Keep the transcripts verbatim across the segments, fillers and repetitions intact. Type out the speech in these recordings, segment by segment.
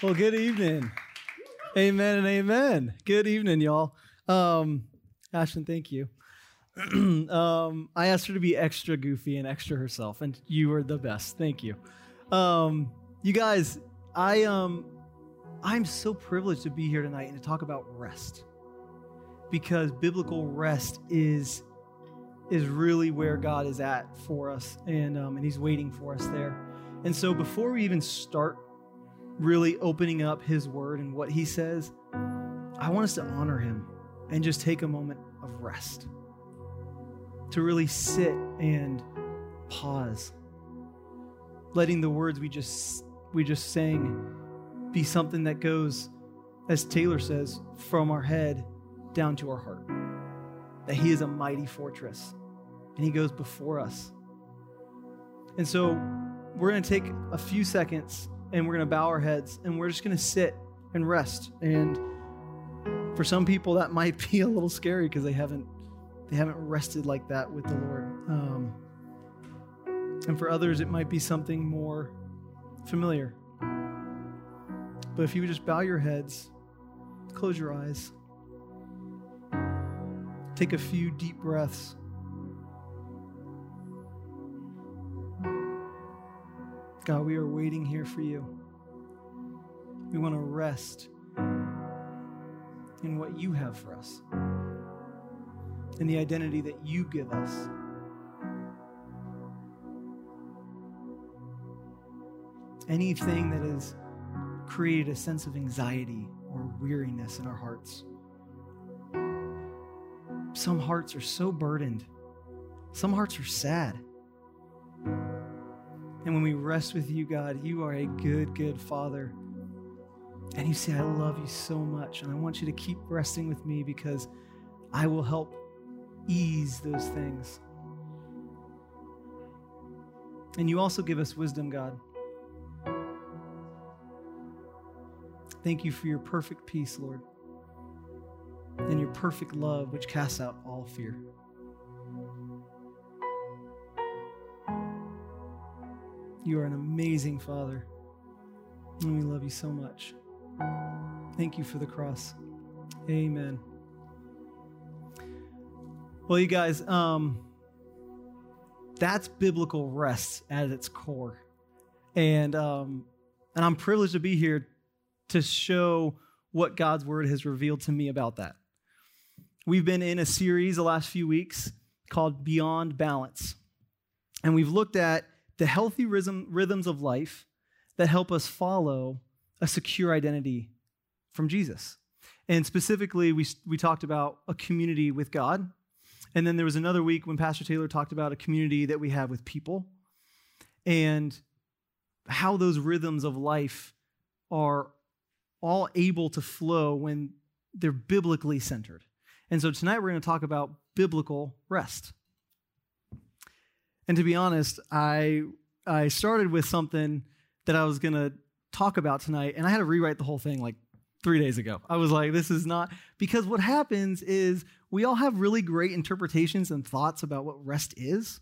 Well, good evening. Amen and amen. Good evening, y'all. Um, Ashton, thank you. um, I asked her to be extra goofy and extra herself, and you were the best. Thank you. Um, you guys, I um, I'm so privileged to be here tonight and to talk about rest, because biblical rest is is really where God is at for us, and um, and He's waiting for us there. And so, before we even start really opening up His Word and what He says, I want us to honor Him and just take a moment of rest, to really sit and pause, letting the words we just we just sang be something that goes, as Taylor says, from our head down to our heart. That He is a mighty fortress and He goes before us. And so we're going to take a few seconds and we're going to bow our heads and we're just going to sit and rest. And for some people that might be a little scary because they haven't they haven't rested like that with the Lord. Um, and for others, it might be something more familiar. But if you would just bow your heads, close your eyes, take a few deep breaths. God, we are waiting here for you. We want to rest in what you have for us, in the identity that you give us. Anything that has created a sense of anxiety or weariness in our hearts. Some hearts are so burdened. Some hearts are sad. And when we rest with you, God, you are a good, good Father. And you say, I love you so much. And I want you to keep resting with me because I will help ease those things. And you also give us wisdom, God. Thank you for your perfect peace, Lord, and your perfect love, which casts out all fear. You are an amazing Father, and we love you so much. Thank you for the cross. Amen. Well, you guys, um, that's biblical rest at its core. And, um, and I'm privileged to be here to show what God's Word has revealed to me about that. We've been in a series the last few weeks called Beyond Balance. And we've looked at the healthy rhythm, rhythms of life that help us follow a secure identity from Jesus. And specifically, we, we talked about a community with God. And then there was another week when Pastor Taylor talked about a community that we have with people and how those rhythms of life are all able to flow when they're biblically centered. And so tonight we're going to talk about biblical rest. And to be honest, I I started with something that I was going to talk about tonight, and I had to rewrite the whole thing like three days ago. I was like, this is not, because what happens is we all have really great interpretations and thoughts about what rest is.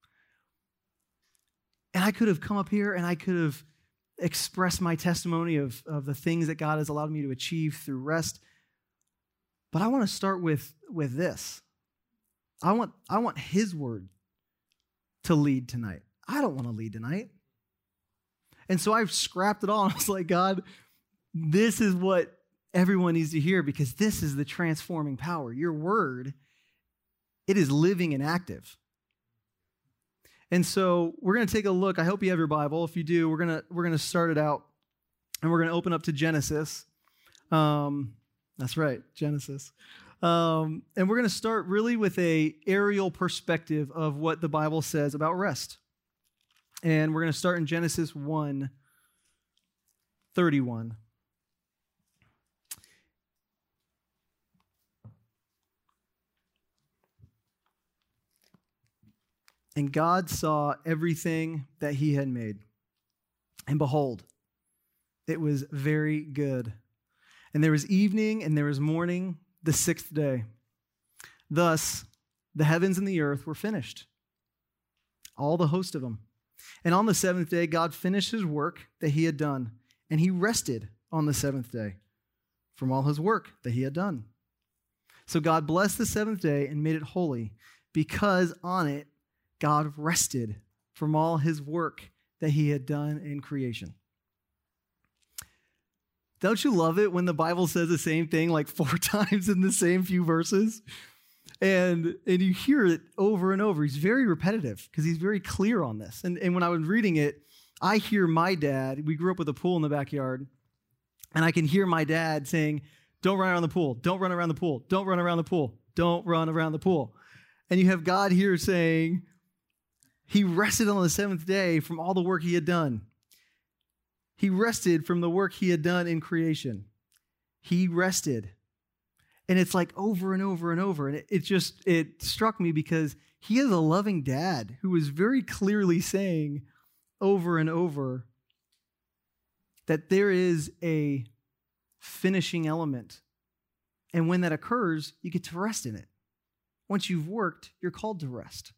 And I could have come up here and I could have express my testimony of, of the things that God has allowed me to achieve through rest. But I want to start with, with this. I want, I want His Word to lead tonight. I don't want to lead tonight. And so I've scrapped it all. And I was like, God, this is what everyone needs to hear because this is the transforming power. Your Word, it is living and active. And so we're going to take a look. I hope you have your Bible. If you do, we're going to we're going to start it out, and we're going to open up to Genesis. Um, that's right, Genesis. Um, and we're going to start really with a aerial perspective of what the Bible says about rest. And we're going to start in Genesis one thirty-one. And God saw everything that He had made. And behold, it was very good. And there was evening and there was morning, the sixth day. Thus, the heavens and the earth were finished, all the host of them. And on the seventh day, God finished His work that He had done, and He rested on the seventh day from all his work that he had done. So God blessed the seventh day and made it holy, because on it God rested from all his work that he had done in creation. Don't you love it when the Bible says the same thing like four times in the same few verses? And, and you hear it over and over. He's very repetitive because he's very clear on this. And, and when I was reading it, I hear my dad, we grew up with a pool in the backyard, and I can hear my dad saying, don't run around the pool, don't run around the pool, don't run around the pool, don't run around the pool. And you have God here saying, he rested on the seventh day from all the work he had done. He rested from the work he had done in creation. He rested. And it's like over and over and over. And it, it just, it struck me because he is a loving dad who is very clearly saying over and over that there is a finishing element. And when that occurs, you get to rest in it. Once you've worked, you're called to rest.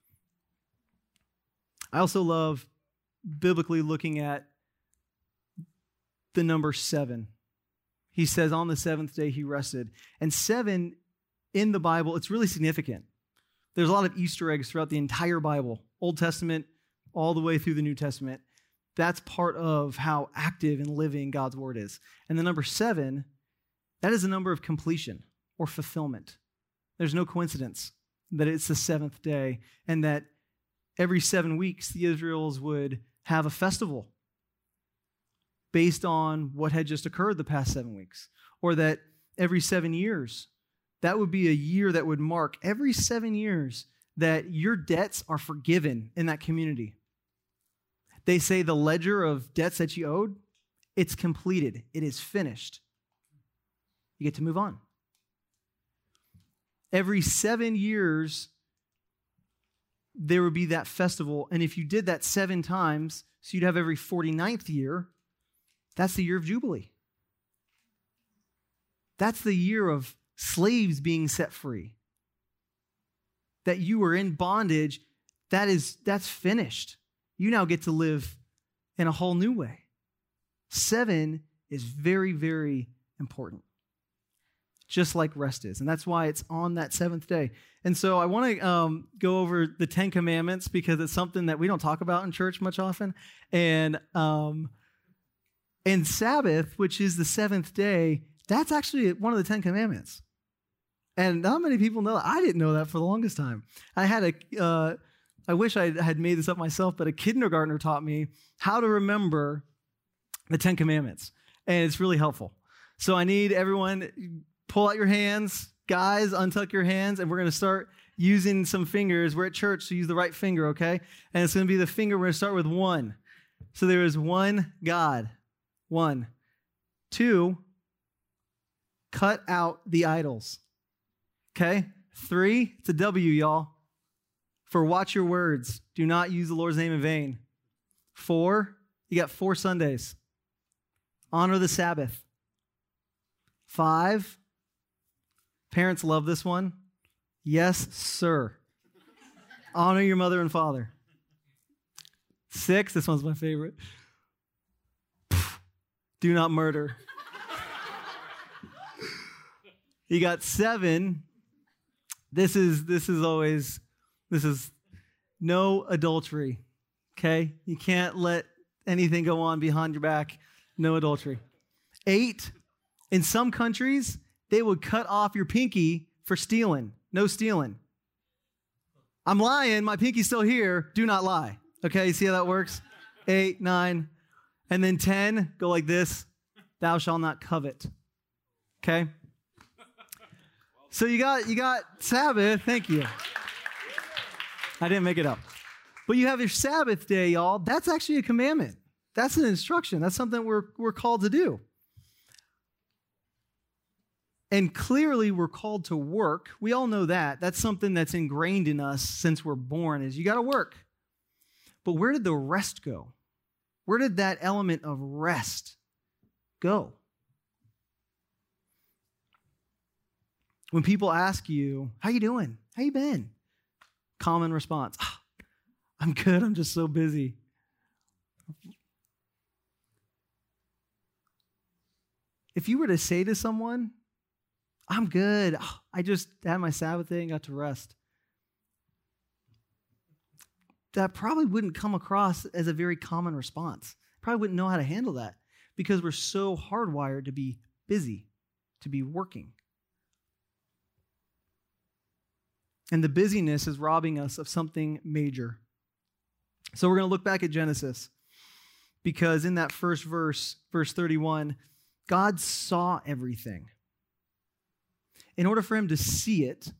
I also love biblically looking at the number seven. He says on the seventh day he rested. And seven in the Bible, it's really significant. There's a lot of Easter eggs throughout the entire Bible, Old Testament, all the way through the New Testament. That's part of how active and living God's word is. And the number seven, that is a number of completion or fulfillment. There's no coincidence that it's the seventh day and that every seven weeks the Israels would have a festival based on what had just occurred the past seven weeks. Or that every seven years, that would be a year that would mark every seven years that your debts are forgiven in that community. They say the ledger of debts that you owed, it's completed. It is finished. You get to move on. Every seven years, there would be that festival. And if you did that seven times, so you'd have every forty-ninth year, that's the year of Jubilee. That's the year of slaves being set free. That you were in bondage, that is, that's finished. You now get to live in a whole new way. Seven is very, very important. Just like rest is. And that's why it's on that seventh day. And so I want to um, go over the Ten Commandments because it's something that we don't talk about in church much often. And um, and Sabbath, which is the seventh day, that's actually one of the Ten Commandments. And not many people know that. I didn't know that for the longest time. I had a, uh, I wish I had made this up myself, but a kindergartner taught me how to remember the Ten Commandments. And it's really helpful. So I need everyone, pull out your hands. Guys, untuck your hands, and we're going to start using some fingers. We're at church, so use the right finger, okay? And it's going to be the finger. We're going to start with one. So there is one God. One. Two, cut out the idols. Okay? Three, it's a W, y'all. For watch your words. Do not use the Lord's name in vain. Four, you got four Sundays. Honor the Sabbath. Five, parents love this one. Yes, sir. Honor your mother and father. Six, this one's my favorite. Do not murder. You got seven. This is this is always this is no adultery. Okay? You can't let anything go on behind your back. No adultery. Eight, in some countries, they would cut off your pinky for stealing. No stealing. I'm lying. My pinky's still here. Do not lie. Okay, you see how that works? Eight, nine. And then ten, go like this. Thou shalt not covet. Okay? So you got you got Sabbath. Thank you. I didn't make it up. But you have your Sabbath day, y'all. That's actually a commandment. That's an instruction. That's something we're we're called to do. And clearly we're called to work. We all know that. That's something that's ingrained in us since we're born is you got to work. But where did the rest go? Where did that element of rest go? When people ask you, how you doing? How you been? Common response, oh, I'm good. I'm just so busy. if you were to say to someone, I'm good, oh, I just had my Sabbath day and got to rest, that probably wouldn't come across as a very common response. Probably wouldn't know how to handle that because we're so hardwired to be busy, to be working. And the busyness is robbing us of something major. So we're going to look back at Genesis because in that first verse, verse thirty-one, God saw everything. In order for him to see it,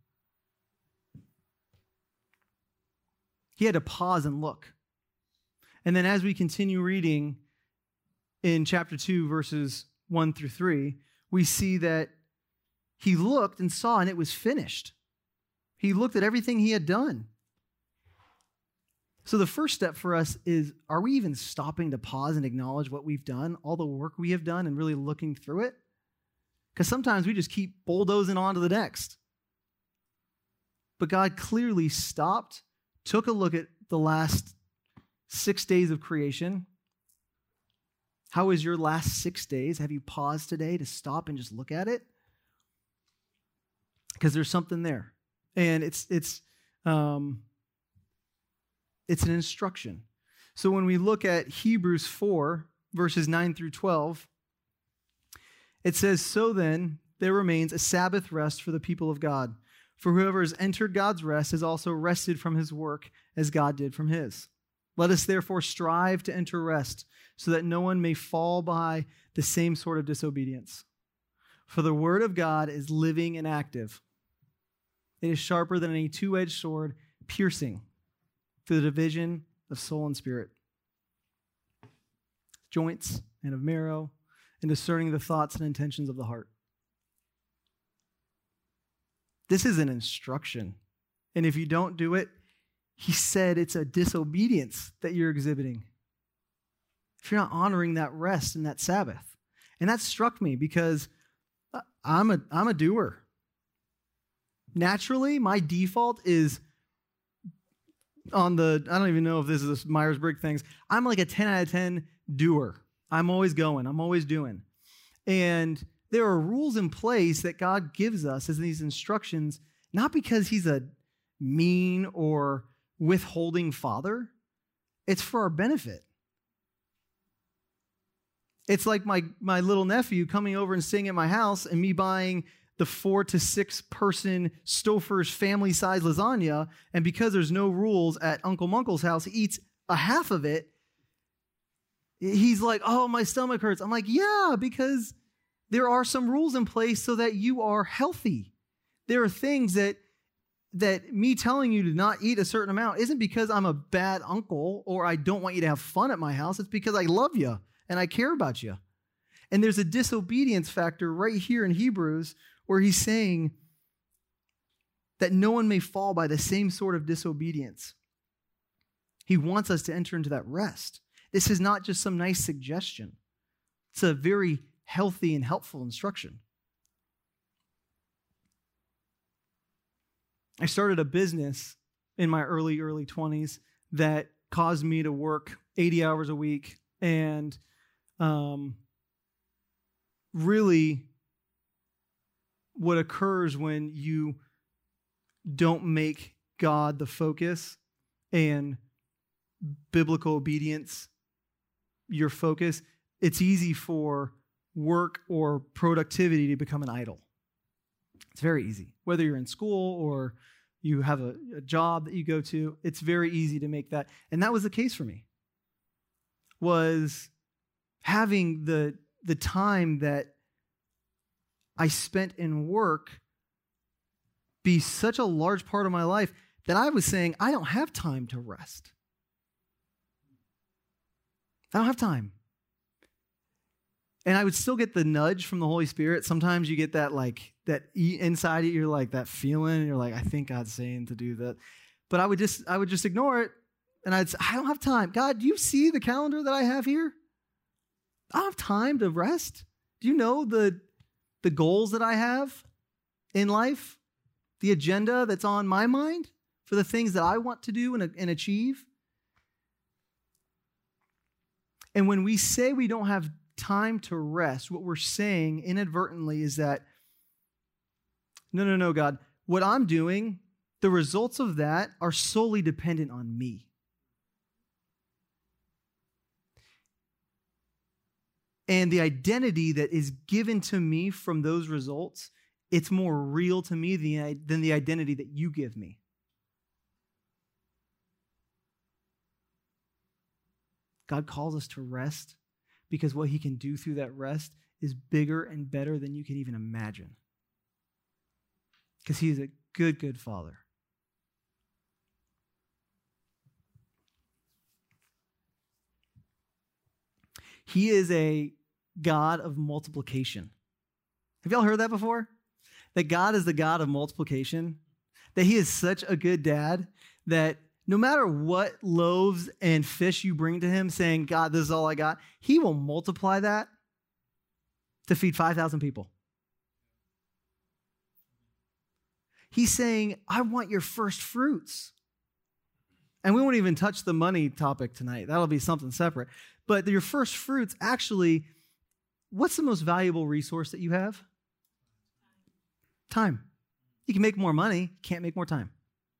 he had to pause and look. And then as we continue reading in chapter two, verses one through three, we see that he looked and saw and it was finished. He looked at everything he had done. So the first step for us is, are we even stopping to pause and acknowledge what we've done, all the work we have done, and really looking through it? Because sometimes we just keep bulldozing on to the next. But God clearly stopped, took a look at the last six days of creation. How is your last six days? Have you paused today to stop and just look at it? Because there's something there. And it's it's um, it's an instruction. So when we look at Hebrews four, verses nine through twelve, it says, "So then there remains a Sabbath rest for the people of God. For whoever has entered God's rest has also rested from his work as God did from his. Let us therefore strive to enter rest, so that no one may fall by the same sort of disobedience. For the word of God is living and active. It is sharper than any two-edged sword, piercing to the division of soul and spirit, joints and of marrow, and discerning the thoughts and intentions of the heart." This is an instruction. And if you don't do it, he said it's a disobedience that you're exhibiting if you're not honoring that rest and that Sabbath. And that struck me because I'm a I'm a doer. Naturally, my default is on the, I don't even know if this is a Myers-Briggs thing. I'm like a ten out of ten doer. I'm always going. I'm always doing. And there are rules in place that God gives us as these instructions, not because he's a mean or withholding father. It's for our benefit. It's like my, my little nephew coming over and staying at my house and me buying the four to six person Stouffer's family size lasagna. And because there's no rules at Uncle Munkle's house, he eats a half of it. He's like, "Oh, my stomach hurts." I'm like, yeah, because there are some rules in place so that you are healthy. There are things that that me telling you to not eat a certain amount isn't because I'm a bad uncle or I don't want you to have fun at my house. It's because I love you and I care about you. And there's a disobedience factor right here in Hebrews where he's saying that no one may fall by the same sort of disobedience. He wants us to enter into that rest. This is not just some nice suggestion. It's a very healthy and helpful instruction. I started a business in my early, early twenties that caused me to work eighty hours a week. And um, really, what occurs when you don't make God the focus and biblical obedience your focus, it's easy for work or productivity to become an idol. It's very easy. Whether you're in school or you have a, a job that you go to, it's very easy to make that. And that was the case for me, was having the, the time that I spent in work be such a large part of my life that I was saying, I don't have time to rest. I don't have time. And I would still get the nudge from the Holy Spirit. Sometimes you get that like, that inside you, you're like that feeling, and you're like, I think God's saying to do that. But I would just, I would just ignore it. And I'd say, I don't have time. God, do you see the calendar that I have here? I don't have time to rest. Do you know the, the goals that I have in life? The agenda that's on my mind for the things that I want to do and, and achieve? And when we say we don't have time to rest, what we're saying inadvertently is that, no, no, no, God, what I'm doing, the results of that are solely dependent on me. And the identity that is given to me from those results, it's more real to me than the identity that you give me. God calls us to rest because what he can do through that rest is bigger and better than you can even imagine. Because he's a good, good Father. He is a God of multiplication. Have y'all heard that before? That God is the God of multiplication? That he is such a good dad that no matter what loaves and fish you bring to him saying, God, this is all I got, he will multiply that to feed five thousand people. He's saying, I want your first fruits. And we won't even touch the money topic tonight. That'll be something separate. But your first fruits, actually, what's the most valuable resource that you have? Time. You can make more money, can't make more time.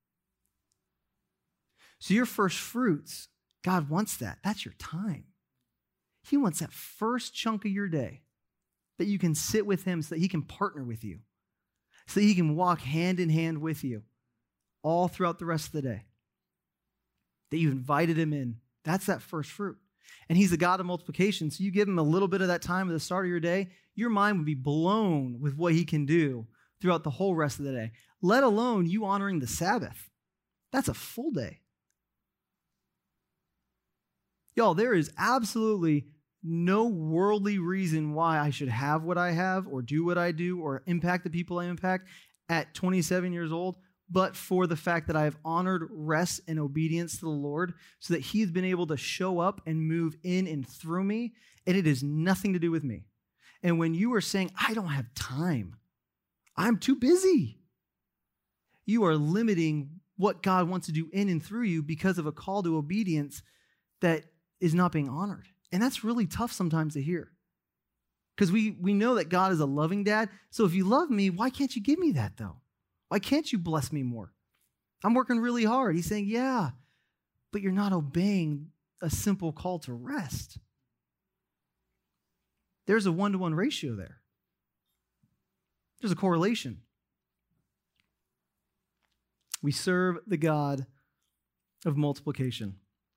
So your first fruits, God wants that. That's your time. He wants that first chunk of your day that you can sit with him so that he can partner with you, so that he can walk hand in hand with you all throughout the rest of the day. That you invited him in. That's that first fruit. And he's the God of multiplication, so you give him a little bit of that time at the start of your day, your mind would be blown with what he can do throughout the whole rest of the day, let alone you honoring the Sabbath. That's a full day. Y'all, there is absolutely no worldly reason why I should have what I have or do what I do or impact the people I impact at twenty-seven years old, but for the fact that I have honored rest and obedience to the Lord so that he's been able to show up and move in and through me, and it has nothing to do with me. And when you are saying, I don't have time, I'm too busy, you are limiting what God wants to do in and through you because of a call to obedience that is not being honored. And that's really tough sometimes to hear. Because we, we know that God is a loving dad. So if you love me, why can't you give me that though? Why can't you bless me more? I'm working really hard. He's saying, yeah, but you're not obeying a simple call to rest. There's a one-to-one ratio there. There's a correlation. We serve the God of multiplication.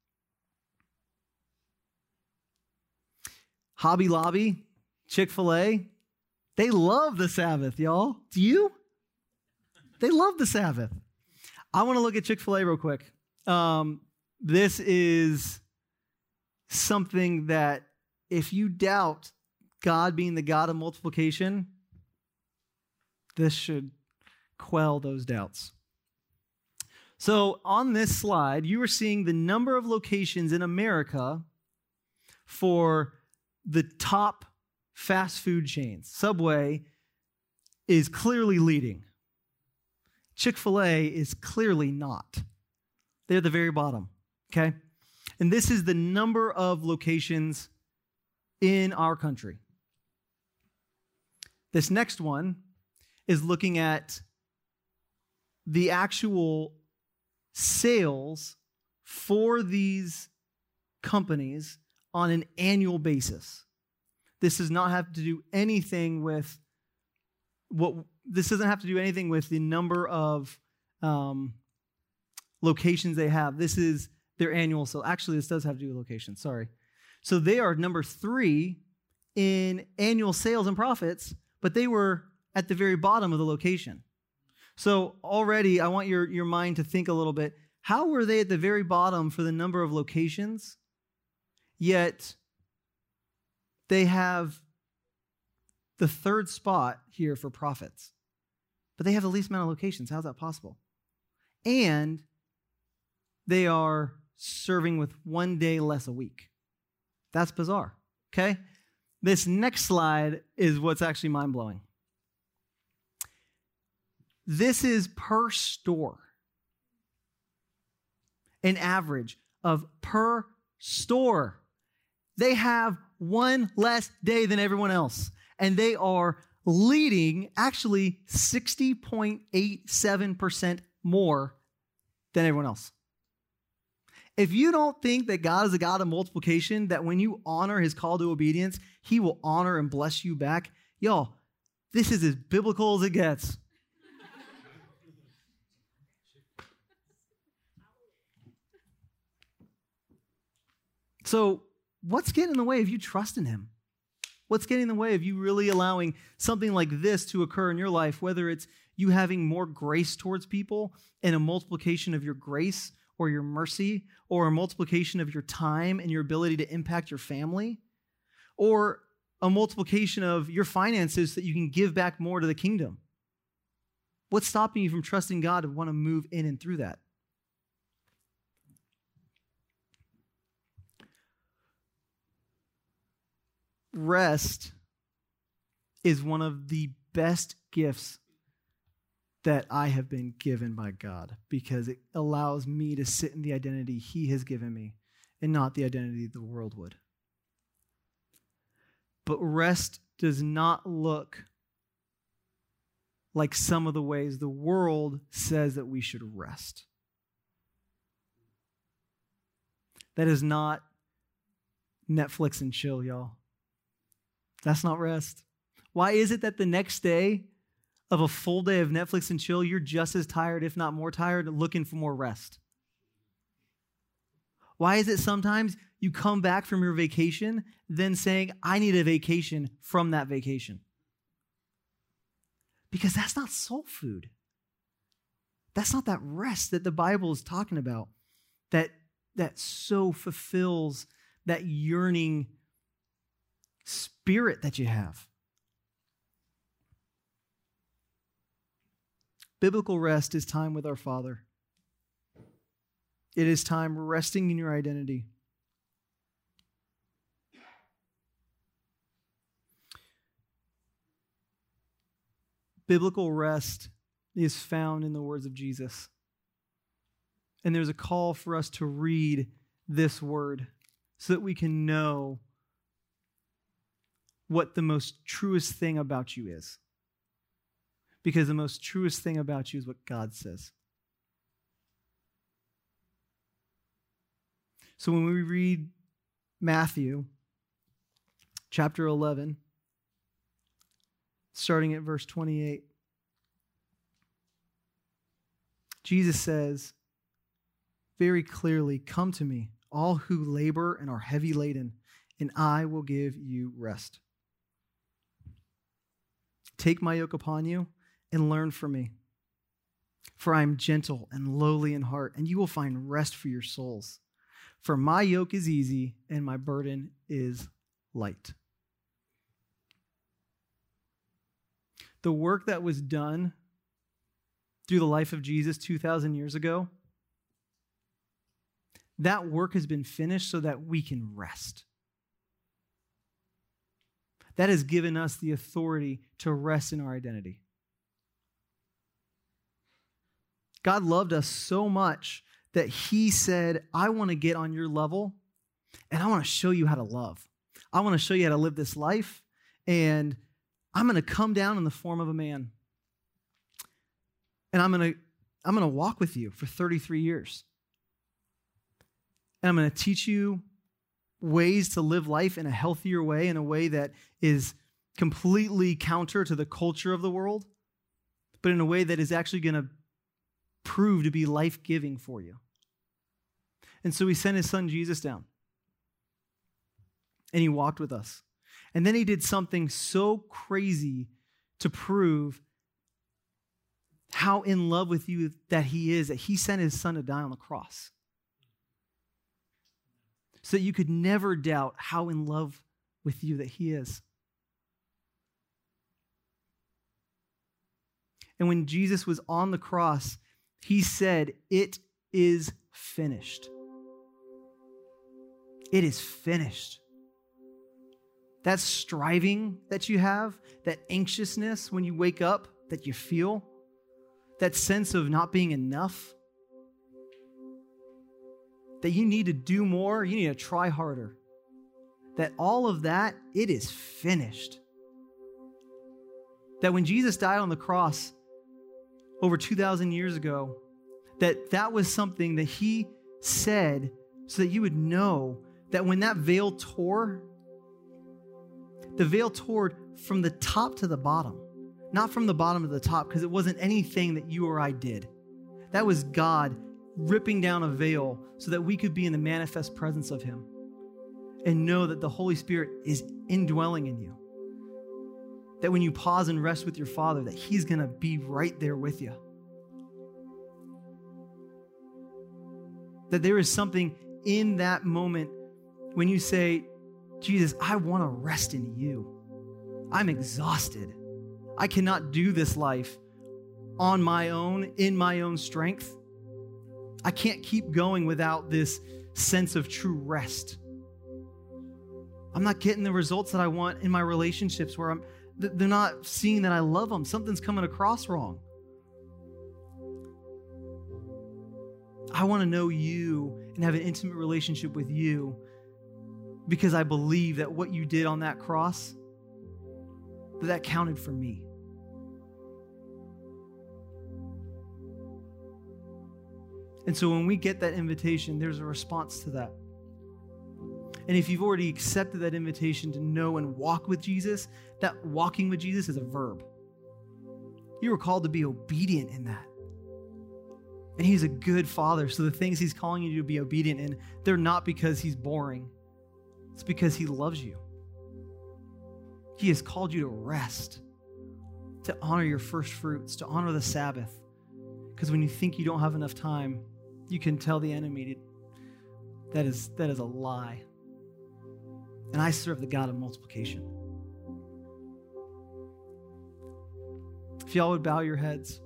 Hobby Lobby, Chick-fil-A, they love the Sabbath, y'all. Do you? They love the Sabbath. I want to look at Chick-fil-A real quick. Um, this is something that if you doubt God being the God of multiplication, this should quell those doubts. So on this slide, you are seeing the number of locations in America for the top fast food chains. Subway is clearly leading. Chick-fil-A is clearly not. They're at the very bottom, okay? And this is the number of locations in our country. This next one is looking at the actual sales for these companies on an annual basis. This does not have to do anything with what, this doesn't have to do anything with the number of um, locations they have. This is their annual sale. Actually, this does have to do with location, sorry. So they are number three in annual sales and profits, but they were at the very bottom of the location. So already, I want your, your mind to think a little bit. How were they at the very bottom for the number of locations, yet they have the third spot here for profits, but they have the least amount of locations? How's that possible? And they are serving with one day less a week. That's bizarre, okay? This next slide is what's actually mind-blowing. This is per store. An average of per store They have one less day than everyone else, and they are leading actually sixty point eight seven percent more than everyone else. If you don't think that God is a God of multiplication, that when you honor his call to obedience, he will honor and bless you back, y'all, this is as biblical as it gets. So what's getting in the way of you trusting him? What's getting in the way of you really allowing something like this to occur in your life, whether it's you having more grace towards people and a multiplication of your grace or your mercy, or a multiplication of your time and your ability to impact your family, or a multiplication of your finances so that you can give back more to the kingdom? What's stopping you from trusting God to want to move in and through that? Rest is one of the best gifts that I have been given by God, because it allows me to sit in the identity he has given me and not the identity the world would. But rest does not look like some of the ways the world says that we should rest. That is not Netflix and chill, y'all. That's not rest. Why is it that the next day of a full day of Netflix and chill, you're just as tired, if not more tired, looking for more rest? Why is it sometimes you come back from your vacation then saying, I need a vacation from that vacation? Because that's not soul food. That's not that rest that the Bible is talking about, that, that so fulfills that yearning spirit that you have. Biblical rest is time with our Father. It is time resting in your identity. Biblical rest is found in the words of Jesus. And there's a call for us to read this word so that we can know what the most truest thing about you is. Because the most truest thing about you is what God says. So when we read Matthew chapter eleven, starting at verse twenty-eight, Jesus says very clearly, "Come to me, all who labor and are heavy laden, and I will give you rest. Take my yoke upon you and learn from me. For I am gentle and lowly in heart, and you will find rest for your souls. For my yoke is easy and my burden is light." The work that was done through the life of Jesus two thousand years ago, that work has been finished so that we can rest. That has given us the authority to rest in our identity. God loved us so much that he said, I want to get on your level and I want to show you how to love. I want to show you how to live this life, and I'm going to come down in the form of a man. And I'm going to I'm going to walk with you for thirty-three years. And I'm going to teach you ways to live life in a healthier way, in a way that is completely counter to the culture of the world, but in a way that is actually going to prove to be life-giving for you. And so he sent his son Jesus down. And he walked with us. And then he did something so crazy to prove how in love with you that he is, that he sent his son to die on the cross. So that you could never doubt how in love with you that he is. And when Jesus was on the cross, he said, "It is finished." It is finished. That striving that you have, that anxiousness when you wake up that you feel, that sense of not being enough, that you need to do more, you need to try harder. that all of that, it is finished. That when Jesus died on the cross over two thousand years ago, that that was something that he said so that you would know that when that veil tore, the veil tore from the top to the bottom, not from the bottom to the top, because it wasn't anything that you or I did. That was God ripping down a veil so that we could be in the manifest presence of him and know that the Holy Spirit is indwelling in you. That when you pause and rest with your Father, that he's going to be right there with you. That there is something in that moment when you say, Jesus, I want to rest in you. I'm exhausted. I cannot do this life on my own, in my own strength. I can't keep going without this sense of true rest. I'm not getting the results that I want in my relationships where I'm, they're not seeing that I love them. Something's coming across wrong. I want to know you and have an intimate relationship with you because I believe that what you did on that cross, that that counted for me. And so when we get that invitation, there's a response to that. And if you've already accepted that invitation to know and walk with Jesus, that walking with Jesus is a verb. You were called to be obedient in that. And he's a good father, so the things he's calling you to be obedient in, they're not because he's boring. It's because he loves you. He has called you to rest, to honor your first fruits, to honor the Sabbath. Because when you think you don't have enough time, you can tell the enemy that is, that is a lie. And I serve the God of multiplication. If y'all would bow your heads.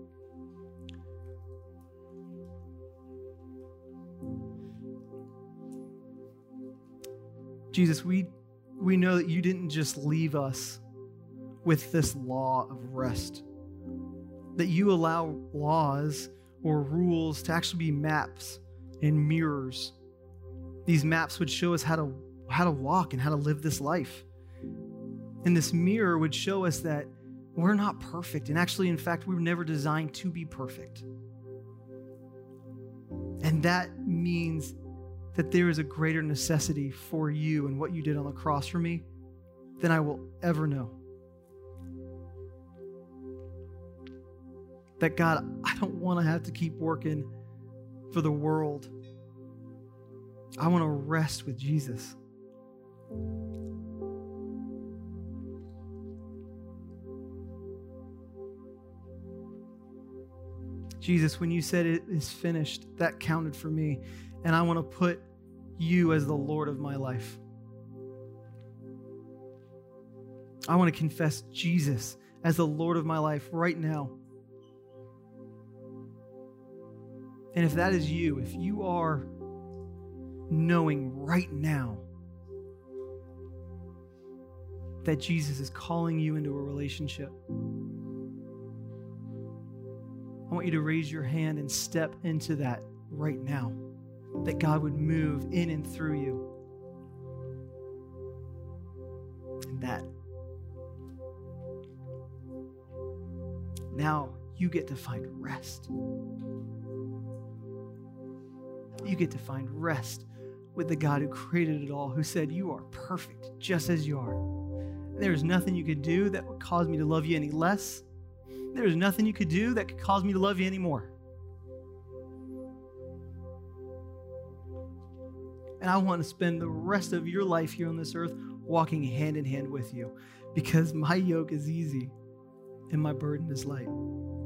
Jesus, we, we know that you didn't just leave us with this law of rest, that you allow laws or rules to actually be maps and mirrors. These maps would show us how to, how to walk and how to live this life. And this mirror would show us that we're not perfect. And actually, in fact, we were never designed to be perfect. And that means that there is a greater necessity for you and what you did on the cross for me than I will ever know. That God, I don't want to have to keep working for the world. I want to rest with Jesus. Jesus, when you said it is finished, that counted for me. And I want to put you as the Lord of my life. I want to confess Jesus as the Lord of my life right now. And if that is you, if you are knowing right now that Jesus is calling you into a relationship, I want you to raise your hand and step into that right now, that God would move in and through you. And that now you get to find rest. You get to find rest with the God who created it all, who said, you are perfect just as you are. There is nothing you could do that would cause me to love you any less. There is nothing you could do that could cause me to love you any more. And I want to spend the rest of your life here on this earth walking hand in hand with you, because my yoke is easy and my burden is light.